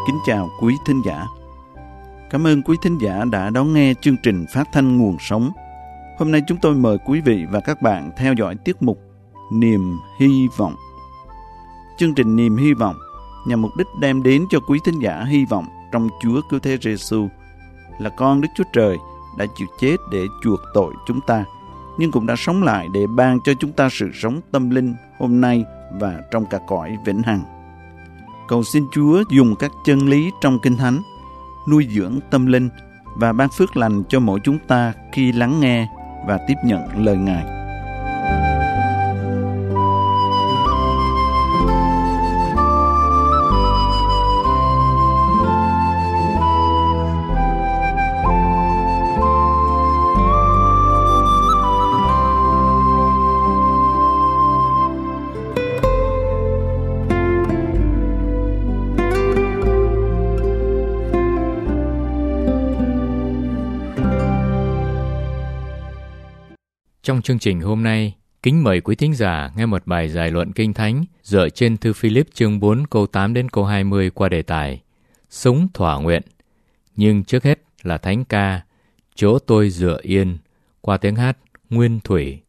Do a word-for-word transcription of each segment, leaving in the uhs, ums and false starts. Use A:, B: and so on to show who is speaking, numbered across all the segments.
A: kính chào quý thính giả. Cảm ơn quý thính giả đã đón nghe chương trình phát thanh Nguồn Sống. Hôm nay chúng tôi mời quý vị và các bạn theo dõi tiết mục Niềm Hy Vọng. Chương trình Niềm Hy Vọng nhằm mục đích đem đến cho quý thính giả hy vọng trong Chúa Cứu Thế Giêsu là con Đức Chúa Trời đã chịu chết để chuộc tội chúng ta, nhưng cũng đã sống lại để ban cho chúng ta sự sống tâm linh hôm nay và trong cả cõi vĩnh hằng. Cầu xin Chúa dùng các chân lý trong Kinh Thánh nuôi dưỡng tâm linh và ban phước lành cho mỗi chúng ta khi lắng nghe và tiếp nhận lời Ngài.
B: Trong chương trình hôm nay, kính mời quý thính giả nghe một bài giải luận Kinh Thánh dựa trên thư Philip chương bốn câu tám đến câu hai mươi qua đề tài Sống thỏa nguyện. Nhưng trước hết là thánh ca Chỗ tôi dựa yên qua tiếng hát Nguyên Thủy.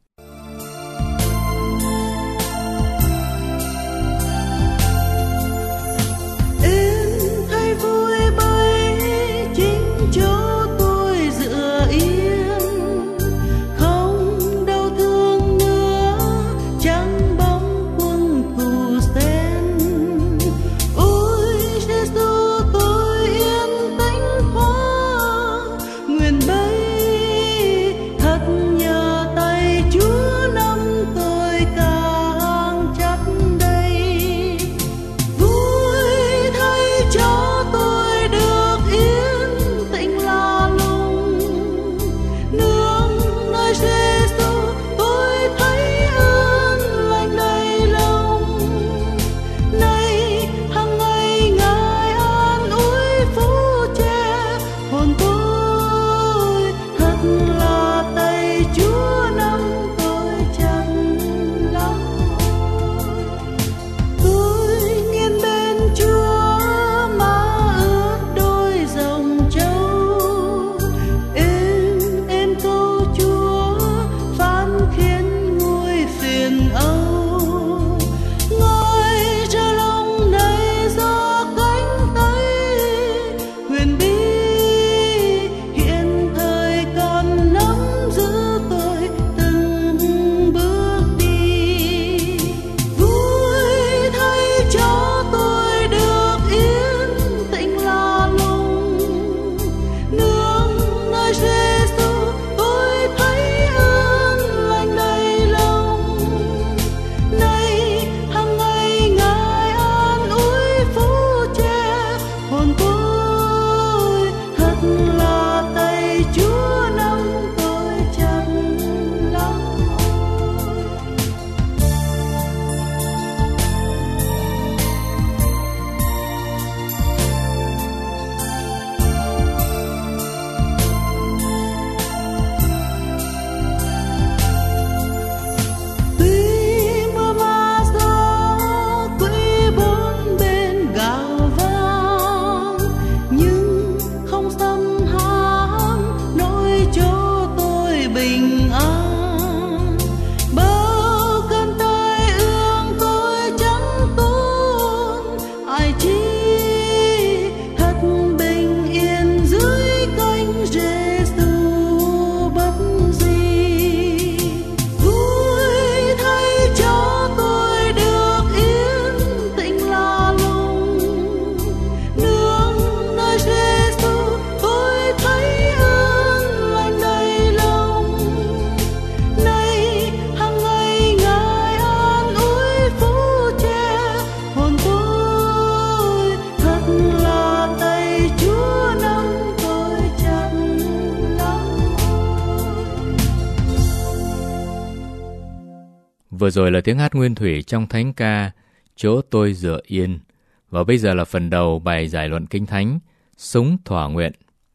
B: Vừa rồi là tiếng hát Nguyên Thủy trong thánh ca Chỗ tôi dựa yên. Và bây giờ là phần đầu bài giải luận Kinh Thánh Sống thỏa nguyện.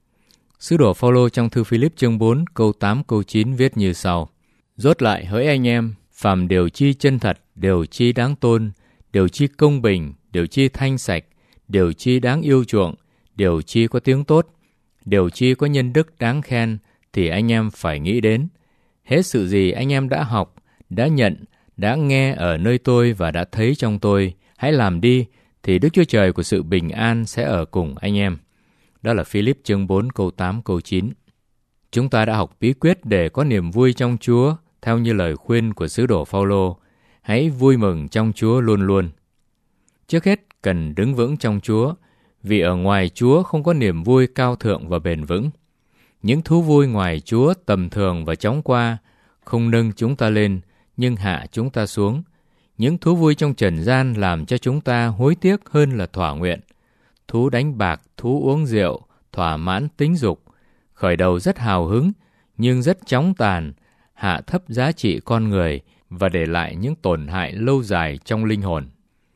B: Sứ đồ Phao-lô trong thư Philip chương bốn câu tám câu chín viết như sau: Rốt lại hỡi anh em, phàm điều chi chân thật, điều chi đáng tôn, điều chi công bình, điều chi thanh sạch, điều chi đáng yêu chuộng, điều chi có tiếng tốt, điều chi có nhân đức đáng khen thì anh em phải nghĩ đến. Hết sự gì anh em đã học, đã nhận, đã nghe ở nơi tôi và đã thấy trong tôi, hãy làm đi, thì Đức Chúa Trời của sự bình an sẽ ở cùng anh em. Đó là Philip chương bốn câu tám câu chín. Chúng ta đã học bí quyết để có niềm vui trong Chúa, theo như lời khuyên của sứ đồ Phao-lô. Hãy vui mừng trong Chúa luôn luôn. Trước hết, cần đứng vững trong Chúa, vì ở ngoài Chúa không có niềm vui cao thượng và bền vững. Những thú vui ngoài Chúa tầm thường và chóng qua, không nâng chúng ta lên, nhưng hạ chúng ta xuống. Những thú vui trong trần gian làm cho chúng ta hối tiếc hơn là thỏa nguyện. Thú đánh bạc, thú uống rượu, thỏa mãn tính dục, khởi đầu rất hào hứng, nhưng rất chóng tàn, hạ thấp giá trị con người và để lại những tổn hại lâu dài trong linh hồn.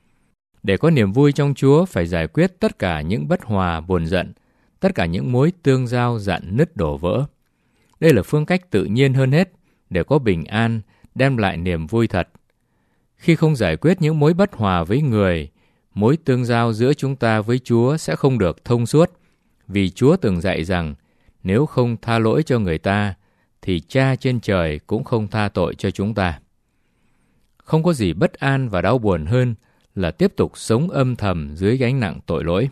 B: Để có niềm vui trong Chúa phải giải quyết tất cả những bất hòa buồn giận, tất cả những mối tương giao rạn nứt đổ vỡ. Đây là phương cách tự nhiên hơn hết để có bình an, đem lại niềm vui thật. Khi không giải quyết những mối bất hòa với người, mối tương giao giữa chúng ta với Chúa sẽ không được thông suốt, vì Chúa từng dạy rằng nếu không tha lỗi cho người ta, thì Cha trên trời cũng không tha tội cho chúng ta. Không có gì bất an và đau buồn hơn là tiếp tục sống âm thầm dưới gánh nặng tội lỗi.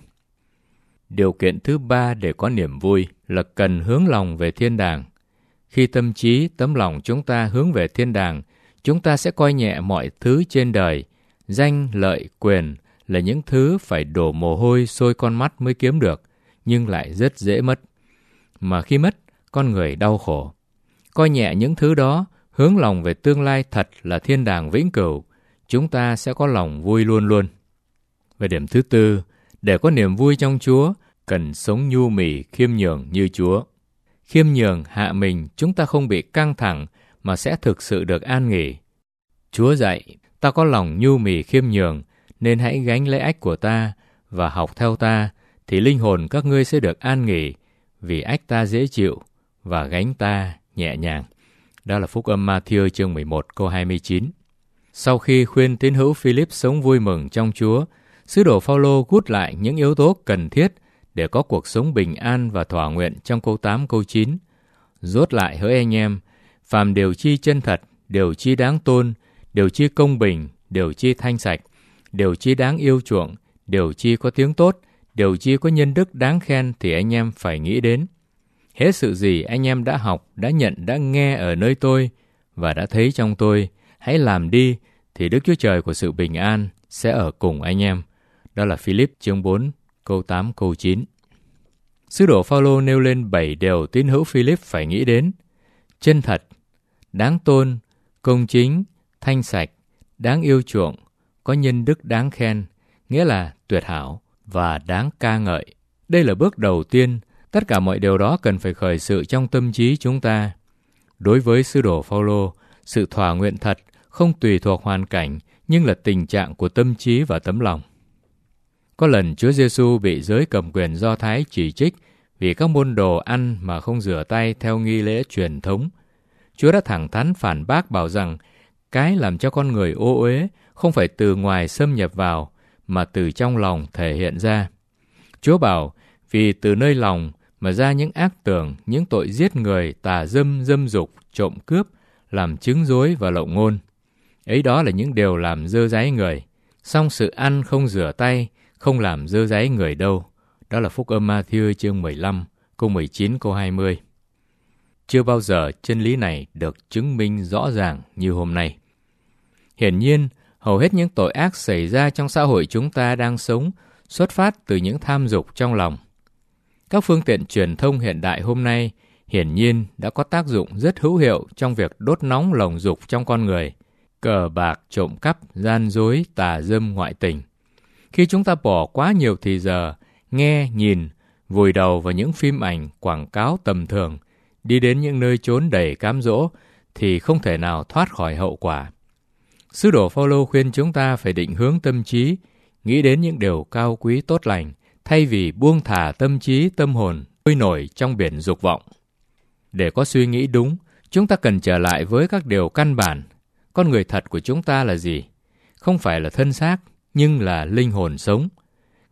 B: Điều kiện thứ ba để có niềm vui là cần hướng lòng về thiên đàng. Khi tâm trí, tấm lòng chúng ta hướng về thiên đàng, chúng ta sẽ coi nhẹ mọi thứ trên đời. Danh, lợi, quyền là những thứ phải đổ mồ hôi sôi con mắt mới kiếm được, nhưng lại rất dễ mất. Mà khi mất, con người đau khổ. Coi nhẹ những thứ đó, hướng lòng về tương lai thật là thiên đàng vĩnh cửu, chúng ta sẽ có lòng vui luôn luôn. Về điểm thứ tư, để có niềm vui trong Chúa, cần sống nhu mì khiêm nhường như Chúa. Khiêm nhường hạ mình, chúng ta không bị căng thẳng mà sẽ thực sự được an nghỉ. Chúa dạy, ta có lòng nhu mì khiêm nhường, nên hãy gánh lấy ách của ta và học theo ta, thì linh hồn các ngươi sẽ được an nghỉ, vì ách ta dễ chịu và gánh ta nhẹ nhàng. Đó là Phúc âm Ma-thi-ơ chương mười một câu hai mươi chín. Sau khi khuyên tín hữu Philip sống vui mừng trong Chúa, sứ đồ Phao-lô gút lại những yếu tố cần thiết để có cuộc sống bình an và thỏa nguyện trong câu tám câu chín. Rốt lại hỡi anh em, phàm điều chi chân thật, điều chi đáng tôn, điều chi công bình, điều chi thanh sạch, điều chi đáng yêu chuộng, điều chi có tiếng tốt, điều chi có nhân đức đáng khen thì anh em phải nghĩ đến. Hết sự gì anh em đã học, đã nhận, đã nghe ở nơi tôi và đã thấy trong tôi, hãy làm đi, thì Đức Chúa Trời của sự bình an sẽ ở cùng anh em. Đó là Philip chương bốn, câu tám, câu chín. Sứ đồ Phao-lô nêu lên bảy điều tín hữu Philip phải nghĩ đến: chân thật, đáng tôn, công chính, thanh sạch, đáng yêu chuộng, có nhân đức đáng khen, nghĩa là tuyệt hảo và đáng ca ngợi. Đây là bước đầu tiên. Tất cả mọi điều đó cần phải khởi sự trong tâm trí chúng ta. Đối với sứ đồ Phao-lô, sự thỏa nguyện thật không tùy thuộc hoàn cảnh, nhưng là tình trạng của tâm trí và tấm lòng. Có lần Chúa Giêsu bị giới cầm quyền Do Thái chỉ trích vì các môn đồ ăn mà không rửa tay theo nghi lễ truyền thống. Chúa đã thẳng thắn phản bác bảo rằng cái làm cho con người ô uế không phải từ ngoài xâm nhập vào, mà từ trong lòng thể hiện ra. Chúa bảo, vì từ nơi lòng mà ra những ác tưởng, những tội giết người, tà dâm, dâm dục, trộm cướp, làm chứng dối và lộng ngôn. Ấy đó là những điều làm dơ dáy người. Song sự ăn không rửa tay không làm dơ dáy người đâu. Đó là Phúc âm Ma-thi-ơ chương mười lăm, câu mười chín, câu hai mươi. Chưa bao giờ chân lý này được chứng minh rõ ràng như hôm nay. Hiển nhiên, hầu hết những tội ác xảy ra trong xã hội chúng ta đang sống xuất phát từ những tham dục trong lòng. Các phương tiện truyền thông hiện đại hôm nay hiển nhiên đã có tác dụng rất hữu hiệu trong việc đốt nóng lòng dục trong con người, cờ bạc, trộm cắp, gian dối, tà dâm, ngoại tình. Khi chúng ta bỏ quá nhiều thì giờ, nghe, nhìn, vùi đầu vào những phim ảnh, quảng cáo tầm thường, đi đến những nơi chốn đầy cám dỗ, thì không thể nào thoát khỏi hậu quả. Sứ đồ Phao-lô khuyên chúng ta phải định hướng tâm trí, nghĩ đến những điều cao quý tốt lành, thay vì buông thả tâm trí, tâm hồn, trôi nổi trong biển dục vọng. Để có suy nghĩ đúng, chúng ta cần trở lại với các điều căn bản. Con người thật của chúng ta là gì? Không phải là thân xác, nhưng là linh hồn sống.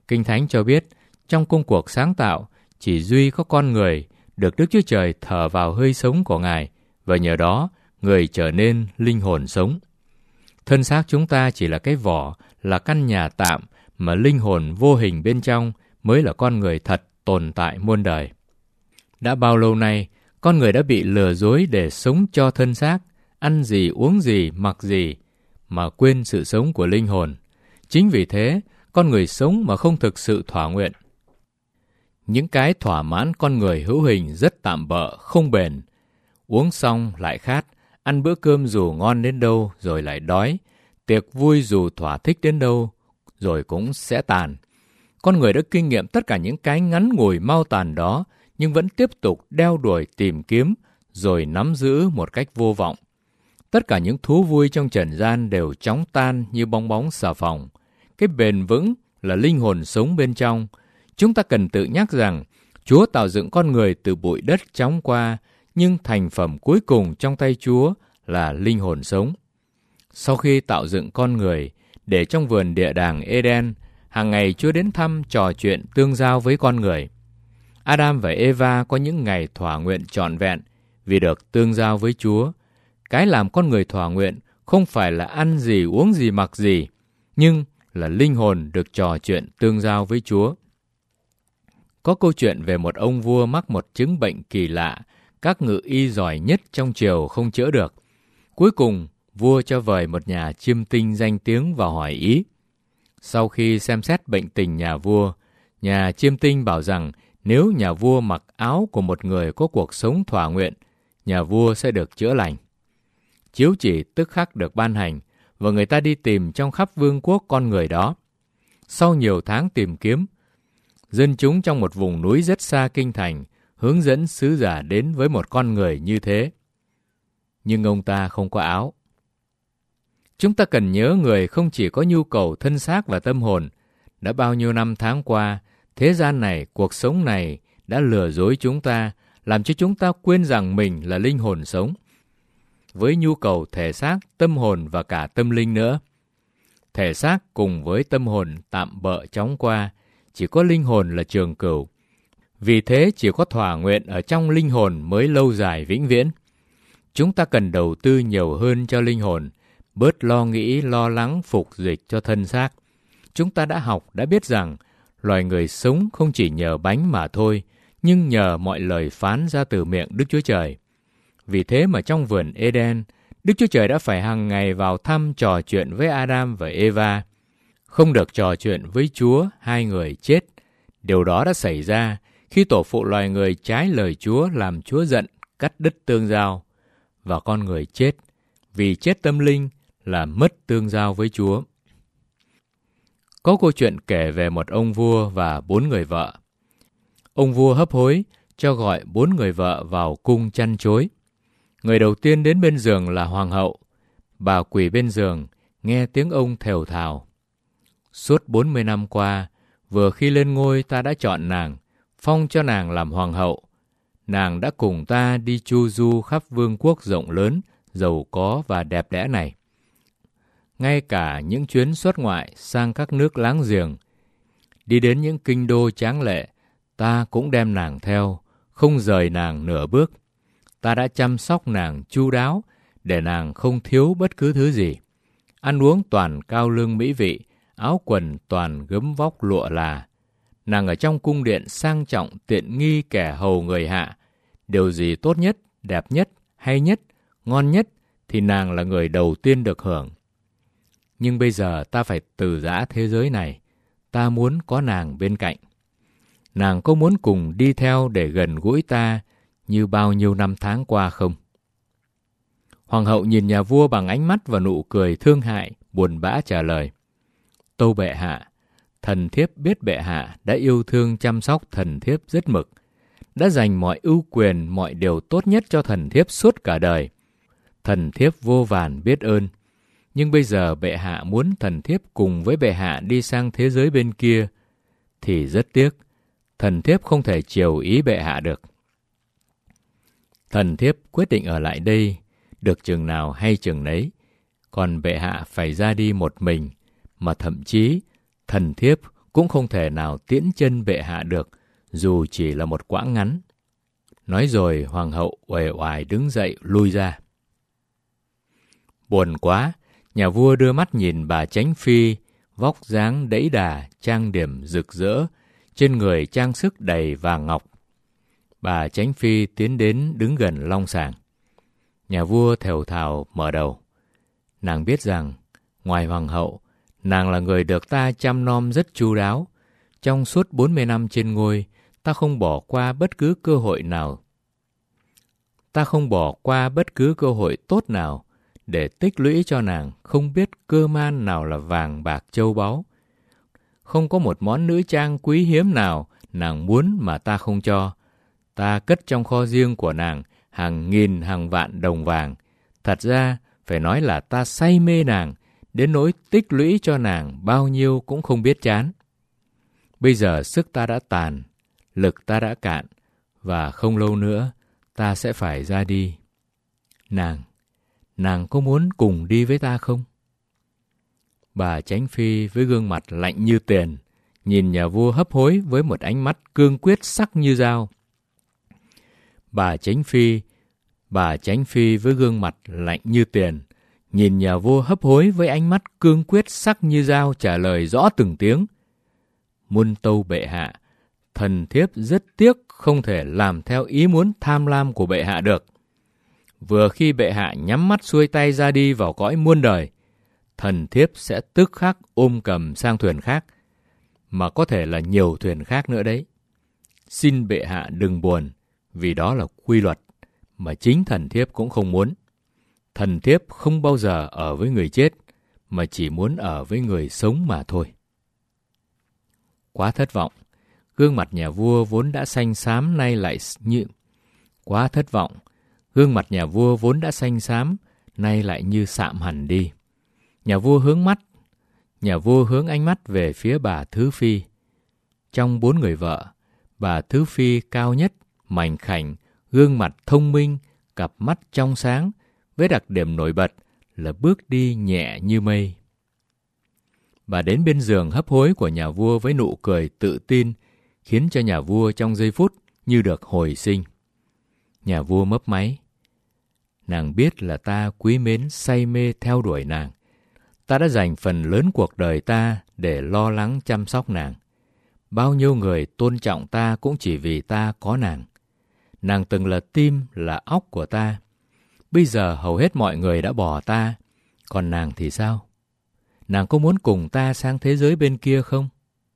B: Kinh Thánh cho biết, trong công cuộc sáng tạo, chỉ duy có con người được Đức Chúa Trời thở vào hơi sống của Ngài, và nhờ đó, người trở nên linh hồn sống. Thân xác chúng ta chỉ là cái vỏ, là căn nhà tạm, mà linh hồn vô hình bên trong mới là con người thật tồn tại muôn đời. Đã bao lâu nay, con người đã bị lừa dối để sống cho thân xác, ăn gì, uống gì, mặc gì, mà quên sự sống của linh hồn. Chính vì thế, con người sống mà không thực sự thỏa nguyện. Những cái thỏa mãn con người hữu hình rất tạm bợ, không bền. Uống xong lại khát, ăn bữa cơm dù ngon đến đâu rồi lại đói, tiệc vui dù thỏa thích đến đâu rồi cũng sẽ tàn. Con người đã kinh nghiệm tất cả những cái ngắn ngủi mau tàn đó, nhưng vẫn tiếp tục đeo đuổi tìm kiếm, rồi nắm giữ một cách vô vọng. Tất cả những thú vui trong trần gian đều chóng tan như bong bóng xà phòng. Cái bền vững là linh hồn sống bên trong. Chúng ta cần tự nhắc rằng, Chúa tạo dựng con người từ bụi đất chóng qua, nhưng thành phẩm cuối cùng trong tay Chúa là linh hồn sống. Sau khi tạo dựng con người, để trong vườn địa đàng Eden, hàng ngày Chúa đến thăm, trò chuyện, tương giao với con người. Adam và Eva có những ngày thỏa nguyện trọn vẹn vì được tương giao với Chúa. Cái làm con người thỏa nguyện không phải là ăn gì, uống gì, mặc gì, nhưng là linh hồn được trò chuyện tương giao với Chúa. Có câu chuyện về một ông vua mắc một chứng bệnh kỳ lạ, các ngự y giỏi nhất trong triều không chữa được. Cuối cùng, vua cho vời một nhà chiêm tinh danh tiếng vào hỏi ý. Sau khi xem xét bệnh tình nhà vua, nhà chiêm tinh bảo rằng nếu nhà vua mặc áo của một người có cuộc sống thỏa nguyện, nhà vua sẽ được chữa lành. Chiếu chỉ tức khắc được ban hành, và người ta đi tìm trong khắp vương quốc con người đó. Sau nhiều tháng tìm kiếm, dân chúng trong một vùng núi rất xa kinh thành hướng dẫn sứ giả đến với một con người như thế. Nhưng ông ta không có áo. Chúng ta cần nhớ người không chỉ có nhu cầu thân xác và tâm hồn. Đã bao nhiêu năm tháng qua, thế gian này, cuộc sống này đã lừa dối chúng ta, làm cho chúng ta quên rằng mình là linh hồn sống, với nhu cầu thể xác, tâm hồn và cả tâm linh nữa. Thể xác cùng với tâm hồn tạm bợ chóng qua, chỉ có linh hồn là trường cửu. Vì thế chỉ có thỏa nguyện ở trong linh hồn mới lâu dài vĩnh viễn. Chúng ta cần đầu tư nhiều hơn cho linh hồn, bớt lo nghĩ, lo lắng, phục dịch cho thân xác. Chúng ta đã học, đã biết rằng loài người sống không chỉ nhờ bánh mà thôi, nhưng nhờ mọi lời phán ra từ miệng Đức Chúa Trời. Vì thế mà trong vườn Eden, Đức Chúa Trời đã phải hàng ngày vào thăm trò chuyện với Adam và Eva. Không được trò chuyện với Chúa, hai người chết. Điều đó đã xảy ra khi tổ phụ loài người trái lời Chúa làm Chúa giận, cắt đứt tương giao. Và con người chết, vì chết tâm linh là mất tương giao với Chúa. Có câu chuyện kể về một ông vua và bốn người vợ. Ông vua hấp hối cho gọi bốn người vợ vào cung chăn chối. Người đầu tiên đến bên giường là hoàng hậu. Bà quỳ bên giường, nghe tiếng ông thều thào. Suốt bốn mươi năm qua, vừa khi lên ngôi ta đã chọn nàng, phong cho nàng làm hoàng hậu. Nàng đã cùng ta đi chu du khắp vương quốc rộng lớn, giàu có và đẹp đẽ này. Ngay cả những chuyến xuất ngoại sang các nước láng giềng, đi đến những kinh đô tráng lệ, ta cũng đem nàng theo, không rời nàng nửa bước. Ta đã chăm sóc nàng chu đáo, để nàng không thiếu bất cứ thứ gì. Ăn uống toàn cao lương mỹ vị, áo quần toàn gấm vóc lụa là. Nàng ở trong cung điện sang trọng, tiện nghi kẻ hầu người hạ. Điều gì tốt nhất, đẹp nhất, hay nhất, ngon nhất, thì nàng là người đầu tiên được hưởng. Nhưng bây giờ ta phải từ giã thế giới này. Ta muốn có nàng bên cạnh. Nàng có muốn cùng đi theo để gần gũi ta như bao nhiêu năm tháng qua không? Hoàng hậu nhìn nhà vua bằng ánh mắt và nụ cười thương hại, buồn bã trả lời. Tâu bệ hạ, thần thiếp biết bệ hạ đã yêu thương chăm sóc thần thiếp rất mực, đã dành mọi ưu quyền, mọi điều tốt nhất cho thần thiếp suốt cả đời. Thần thiếp vô vàn biết ơn. Nhưng bây giờ bệ hạ muốn thần thiếp cùng với bệ hạ đi sang thế giới bên kia, thì rất tiếc, thần thiếp không thể chiều ý bệ hạ được. Thần thiếp quyết định ở lại đây, được chừng nào hay chừng nấy, còn bệ hạ phải ra đi một mình, mà thậm chí thần thiếp cũng không thể nào tiễn chân bệ hạ được, dù chỉ là một quãng ngắn. Nói rồi hoàng hậu uể oải đứng dậy lui ra. Buồn quá, nhà vua đưa mắt nhìn bà Chánh Phi, vóc dáng đẫy đà, trang điểm rực rỡ, trên người trang sức đầy vàng ngọc. Bà Chánh Phi tiến đến đứng gần long sàng. Nhà vua thều thào mở đầu. Nàng biết rằng, ngoài hoàng hậu, nàng là người được ta chăm nom rất chu đáo. Trong suốt bốn mươi năm trên ngôi, ta không bỏ qua bất cứ cơ hội nào. Ta không bỏ qua bất cứ cơ hội tốt nào để tích lũy cho nàng không biết cơ man nào là vàng bạc châu báu. Không có một món nữ trang quý hiếm nào nàng muốn mà ta không cho. Ta cất trong kho riêng của nàng hàng nghìn hàng vạn đồng vàng. Thật ra, phải nói là ta say mê nàng, đến nỗi tích lũy cho nàng bao nhiêu cũng không biết chán. Bây giờ sức ta đã tàn, lực ta đã cạn, và không lâu nữa ta sẽ phải ra đi. Nàng, nàng có muốn cùng đi với ta không? Bà Chánh Phi với gương mặt lạnh như tiền, nhìn nhà vua hấp hối với một ánh mắt cương quyết sắc như dao. Bà Chánh Phi, bà Chánh Phi với gương mặt lạnh như tiền, nhìn nhà vua hấp hối với ánh mắt cương quyết sắc như dao trả lời rõ từng tiếng. Muôn tâu bệ hạ, thần thiếp rất tiếc không thể làm theo ý muốn tham lam của bệ hạ được. Vừa khi bệ hạ nhắm mắt xuôi tay ra đi vào cõi muôn đời, thần thiếp sẽ tức khắc ôm cầm sang thuyền khác, mà có thể là nhiều thuyền khác nữa đấy. Xin bệ hạ đừng buồn, vì đó là quy luật mà chính thần thiếp cũng không muốn. Thần thiếp không bao giờ ở với người chết, mà chỉ muốn ở với người sống mà thôi. Quá thất vọng, gương mặt nhà vua vốn đã xanh xám nay lại như... Quá thất vọng, gương mặt nhà vua vốn đã xanh xám nay lại như sạm hẳn đi. Nhà vua hướng mắt, nhà vua hướng ánh mắt về phía bà Thứ Phi. Trong bốn người vợ, bà Thứ Phi cao nhất, mảnh khảnh, gương mặt thông minh, cặp mắt trong sáng, với đặc điểm nổi bật là bước đi nhẹ như mây. Bà đến bên giường hấp hối của nhà vua với nụ cười tự tin, khiến cho nhà vua trong giây phút như được hồi sinh. Nhà vua mấp máy. Nàng biết là ta quý mến say mê theo đuổi nàng. Ta đã dành phần lớn cuộc đời ta để lo lắng chăm sóc nàng. Bao nhiêu người tôn trọng ta cũng chỉ vì ta có nàng. Nàng từng là tim, là óc của ta. Bây giờ hầu hết mọi người đã bỏ ta, còn nàng thì sao? Nàng có muốn cùng ta sang thế giới bên kia không?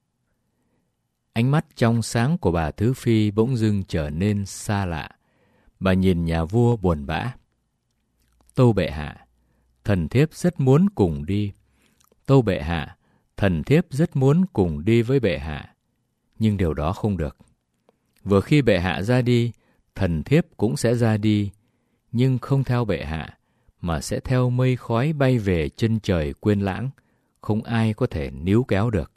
B: Ánh mắt trong sáng của bà Thứ Phi bỗng dưng trở nên xa lạ. Bà nhìn nhà vua buồn bã. Tâu bệ hạ, thần thiếp rất muốn cùng đi. Tâu bệ hạ, thần thiếp rất muốn cùng đi với bệ hạ. Nhưng điều đó không được. Vừa khi bệ hạ ra đi, thần thiếp cũng sẽ ra đi, nhưng không theo bệ hạ, mà sẽ theo mây khói bay về chân trời quên lãng, không ai có thể níu kéo được.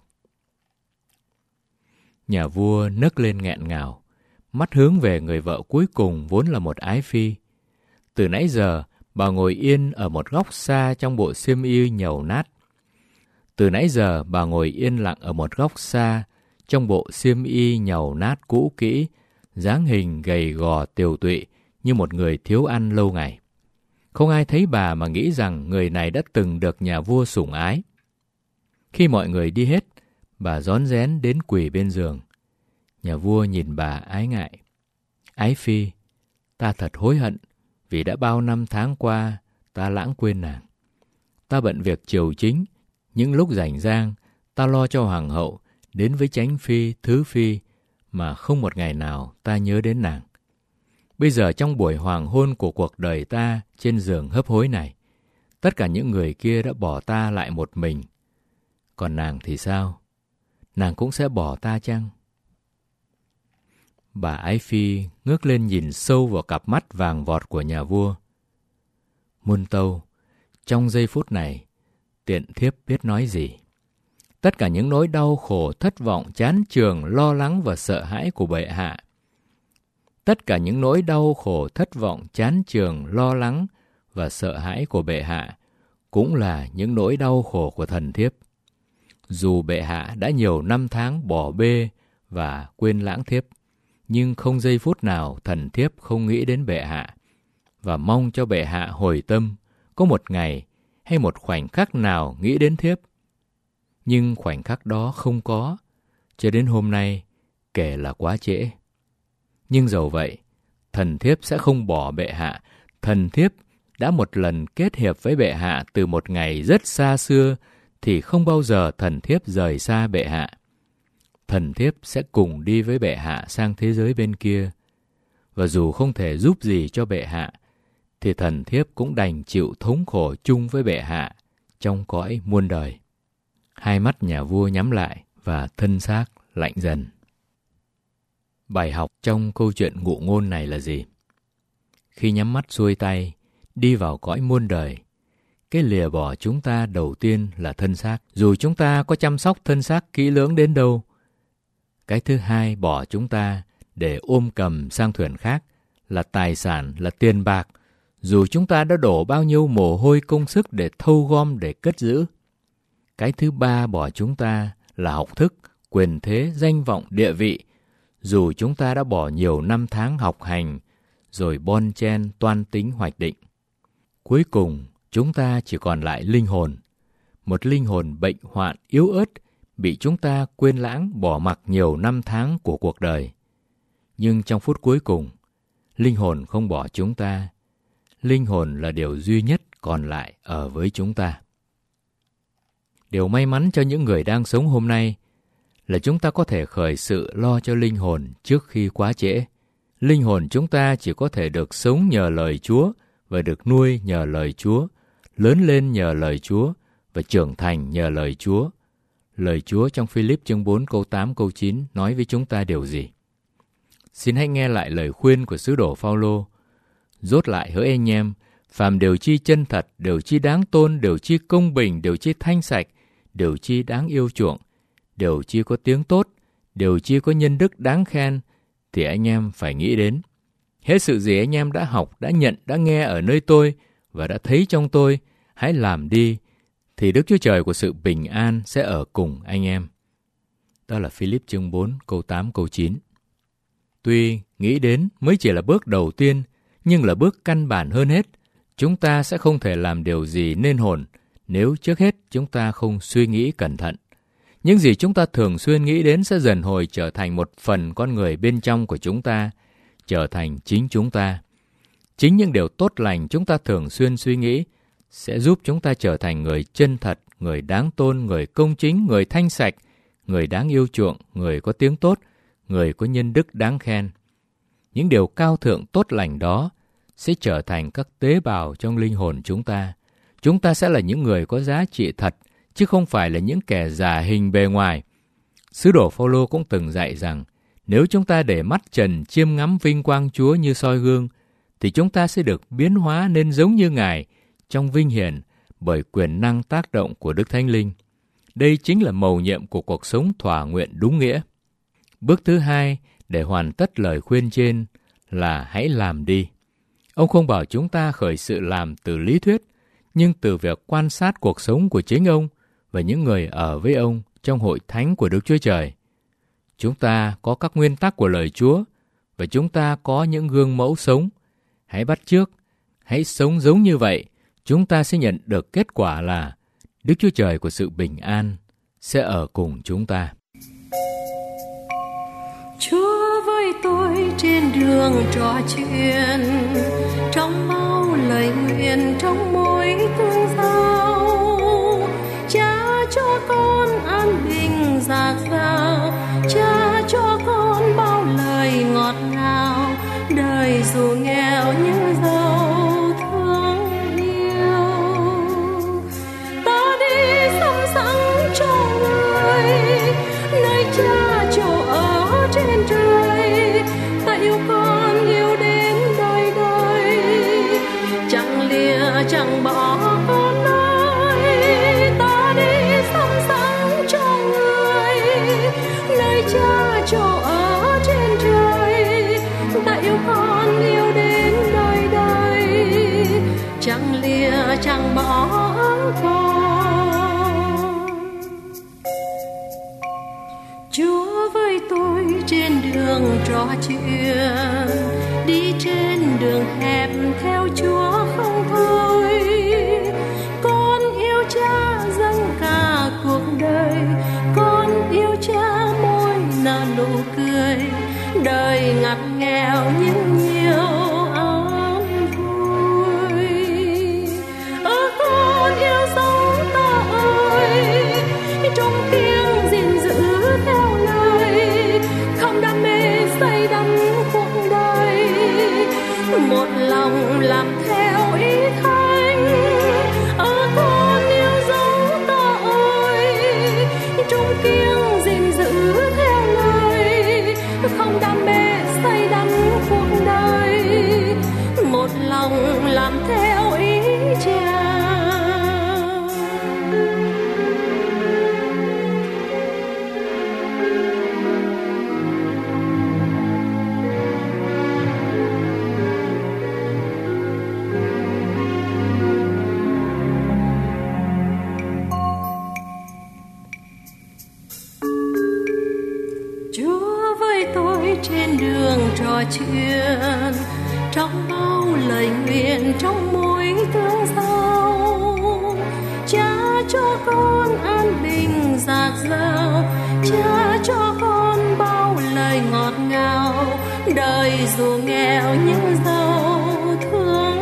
B: Nhà vua nấc lên nghẹn ngào, mắt hướng về người vợ cuối cùng vốn là một ái phi. Từ nãy giờ, bà ngồi yên ở một góc xa trong bộ xiêm y nhầu nát. Từ nãy giờ, bà ngồi yên lặng ở một góc xa trong bộ xiêm y nhầu nát cũ kỹ, dáng hình gầy gò tiều tụy như một người thiếu ăn lâu ngày. Không ai thấy bà mà nghĩ rằng người này đã từng được nhà vua sủng ái. Khi mọi người đi hết, bà rón rén đến quỳ bên giường. Nhà vua nhìn bà ái ngại. Ái phi, ta thật hối hận vì đã bao năm tháng qua ta lãng quên nàng. Ta bận việc triều chính, những lúc rảnh rang ta lo cho hoàng hậu, đến với Chánh Phi, Thứ Phi, mà không một ngày nào ta nhớ đến nàng. Bây giờ trong buổi hoàng hôn của cuộc đời ta trên giường hấp hối này, tất cả những người kia đã bỏ ta lại một mình. Còn nàng thì sao? Nàng cũng sẽ bỏ ta chăng? Bà Ái Phi ngước lên nhìn sâu vào cặp mắt vàng vọt của nhà vua. Muôn tâu, trong giây phút này, tiện thiếp biết nói gì. Tất cả những nỗi đau khổ, thất vọng, chán chường, lo lắng và sợ hãi của bệ hạ. Tất cả những nỗi đau khổ, thất vọng, chán chường, lo lắng và sợ hãi của bệ hạ cũng là những nỗi đau khổ của thần thiếp. Dù bệ hạ đã nhiều năm tháng bỏ bê và quên lãng thiếp, nhưng không giây phút nào thần thiếp không nghĩ đến bệ hạ, và mong cho bệ hạ hồi tâm, có một ngày hay một khoảnh khắc nào nghĩ đến thiếp. Nhưng khoảnh khắc đó không có, cho đến hôm nay, kể là quá trễ. Nhưng dầu vậy, thần thiếp sẽ không bỏ bệ hạ. Thần thiếp đã một lần kết hiệp với bệ hạ từ một ngày rất xa xưa, thì không bao giờ thần thiếp rời xa bệ hạ. Thần thiếp sẽ cùng đi với bệ hạ sang thế giới bên kia. Và dù không thể giúp gì cho bệ hạ, thì thần thiếp cũng đành chịu thống khổ chung với bệ hạ trong cõi muôn đời. Hai mắt nhà vua nhắm lại và thân xác lạnh dần. Bài học trong câu chuyện ngụ ngôn này là gì? Khi nhắm mắt xuôi tay, đi vào cõi muôn đời, cái lìa bỏ chúng ta đầu tiên là thân xác. Dù chúng ta có chăm sóc thân xác kỹ lưỡng đến đâu, cái thứ hai bỏ chúng ta để ôm cầm sang thuyền khác là tài sản, là tiền bạc. Dù chúng ta đã đổ bao nhiêu mồ hôi công sức để thâu gom, để cất giữ. Cái thứ ba bỏ chúng ta là học thức, quyền thế, danh vọng, địa vị. Dù chúng ta đã bỏ nhiều năm tháng học hành, rồi bon chen toan tính hoạch định. Cuối cùng, chúng ta chỉ còn lại linh hồn. Một linh hồn bệnh hoạn, yếu ớt, bị chúng ta quên lãng, bỏ mặc nhiều năm tháng của cuộc đời. Nhưng trong phút cuối cùng, linh hồn không bỏ chúng ta. Linh hồn là điều duy nhất còn lại ở với chúng ta. Điều may mắn cho những người đang sống hôm nay là chúng ta có thể khởi sự lo cho linh hồn trước khi quá trễ. Linh hồn chúng ta chỉ có thể được sống nhờ lời Chúa và được nuôi nhờ lời Chúa, lớn lên nhờ lời Chúa và trưởng thành nhờ lời Chúa. Lời Chúa trong Philip chương bốn câu tám câu chín nói với chúng ta điều gì? Xin hãy nghe lại lời khuyên của sứ đồ Phao-lô. Rốt lại hỡi anh em, phàm điều chi chân thật, điều chi đáng tôn, điều chi công bình, điều chi thanh sạch, điều chi đáng yêu chuộng, điều chi có tiếng tốt, điều chi có nhân đức đáng khen, thì anh em phải nghĩ đến. Hết sự gì anh em đã học, đã nhận, đã nghe ở nơi tôi và đã thấy trong tôi, hãy làm đi, thì Đức Chúa Trời của sự bình an sẽ ở cùng anh em. Đó là Philip chương bốn câu tám câu chín. Tuy nghĩ đến mới chỉ là bước đầu tiên, nhưng là bước căn bản hơn hết. Chúng ta sẽ không thể làm điều gì nên hồn nếu trước hết chúng ta không suy nghĩ cẩn thận. Những gì chúng ta thường xuyên nghĩ đến sẽ dần hồi trở thành một phần con người bên trong của chúng ta, trở thành chính chúng ta. Chính những điều tốt lành chúng ta thường xuyên suy nghĩ sẽ giúp chúng ta trở thành người chân thật, người đáng tôn, người công chính, người thanh sạch, người đáng yêu chuộng, người có tiếng tốt, người có nhân đức đáng khen. Những điều cao thượng tốt lành đó sẽ trở thành các tế bào trong linh hồn chúng ta. Chúng ta sẽ là những người có giá trị thật, chứ không phải là những kẻ giả hình bề ngoài. Sứ đồ Phao-lô cũng từng dạy rằng, nếu chúng ta để mắt trần chiêm ngắm vinh quang Chúa như soi gương, thì chúng ta sẽ được biến hóa nên giống như Ngài trong vinh hiển bởi quyền năng tác động của Đức Thánh Linh. Đây chính là mầu nhiệm của cuộc sống thỏa nguyện đúng nghĩa. Bước thứ hai để hoàn tất lời khuyên trên là hãy làm đi. Ông không bảo chúng ta khởi sự làm từ lý thuyết, nhưng từ việc quan sát cuộc sống của chính ông và những người ở với ông trong hội thánh của Đức Chúa Trời. Chúng ta có các nguyên tắc của lời Chúa và chúng ta có những gương mẫu sống. Hãy bắt chước, hãy sống giống như vậy, chúng ta sẽ nhận được kết quả là Đức Chúa Trời của sự bình an sẽ ở cùng chúng ta.
C: Chúa với tôi trên đường trò chuyện, trong bao lời nguyện, trong mỗi tương giao. Cha cho con an bình dạt dào, Cha cho con bao lời ngọt ngào. Đời dù nghèo nhưng giàu thương yêu, ta đi sắm sẵn cho người nơi Cha chỗ ở trên trời. Ta yêu con yêu đến đời đời, chẳng lìa chẳng bỏ con ơi. Ta đi sắm sẵn cho người nơi Cha chỗ ở trên trời. Ta yêu con yêu đến đời đời, chẳng lìa chẳng bỏ con. trò chuyện, đi trên đường hẹp theo Chúa không thôi. Con yêu Cha dâng cả cuộc đời, con yêu Cha môi nở nụ cười, đời ngặt nghèo nhưng nhiều an vui. Ơ con yêu dấu ta ơi, trong tiếng gìn giữ theo lời, không đam mê say đắm cuộc đời, một lòng làm theo ý Thánh. Ơ con yêu dấu ta ơi, trong tiếng gìn giữ theo lời, không đam mê say đắm cuộc đời, một lòng làm theo ý Cha. Chúa với tôi trên đường trò chuyện, trong bao lời nguyện, trong mỗi tương giao. Cha cho con an bình dạt dào, Cha cho con bao lời ngọt ngào, đời dù nghèo nhưng giàu thương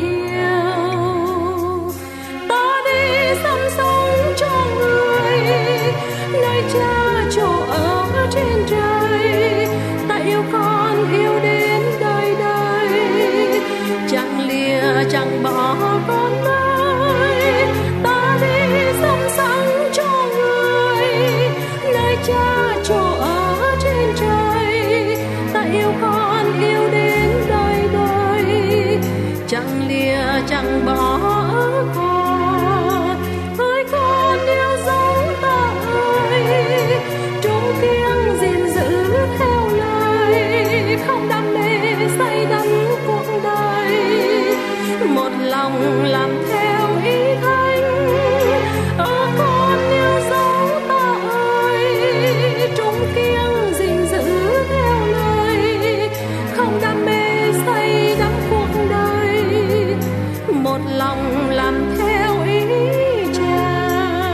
C: yêu. Ta đi sắm sống cho người, nơi Cha chỗ ở trên trời, ta yêu con yêu đến đời đời, chẳng lìa chẳng bỏ con ơi. Ta đi sắm sẵn cho người, nơi Cha chỗ ở trên trời, ta yêu con yêu đến đời đời, chẳng lìa chẳng bỏ con. Ơi con yêu dấu ta ơi, trong tiếng gìn giữ theo lời, không đam mê say đắm cuộc đời, một lòng làm theo ý Thánh. Ơ con yêu dấu ta ơi, trong tiếng gìn giữ theo lời, không đam mê say đắm cuộc đời, một lòng làm theo ý Cha.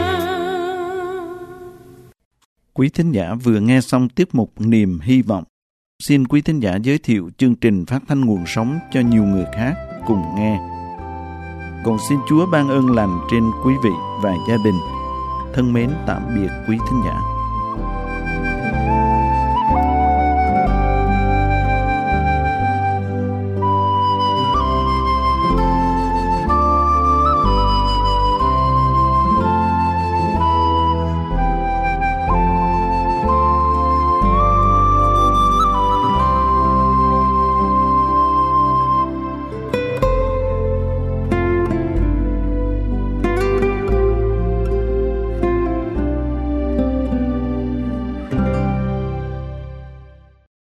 A: Quý thính giả vừa nghe xong tiết mục Niềm Hy Vọng. Xin quý thính giả giới thiệu chương trình phát thanh nguồn sống cho nhiều người khác cùng nghe. Còn xin Chúa ban ơn lành trên quý vị và gia đình. Thân mến tạm biệt quý thính giả.